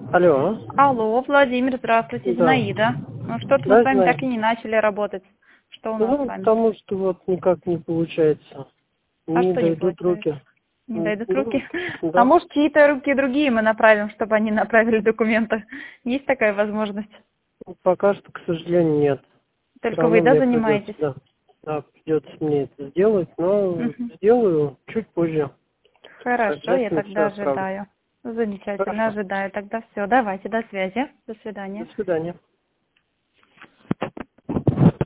Алло. Алло, Владимир, здравствуйте, Да. Зинаида. Ну что-то мы Да, с вами знаю. так и не начали работать. Что у нас с Ну, вами? потому что вот никак не получается. А Не что не дойдут получается? руки. Не дойдут Ну, руки? А да. может, чьи-то руки другие мы направим, чтобы они направили документы? Есть такая возможность? Пока что, к сожалению, нет. Все Только вы, равно да, мне придется, занимаетесь? да, придется мне это сделать, но Мгм. сделаю чуть позже. Хорошо, я Обязательно все тогда отправлю. ожидаю. Замечательно, Хорошо. ожидаю. Тогда все, давайте, до связи. До До свидания. свидания.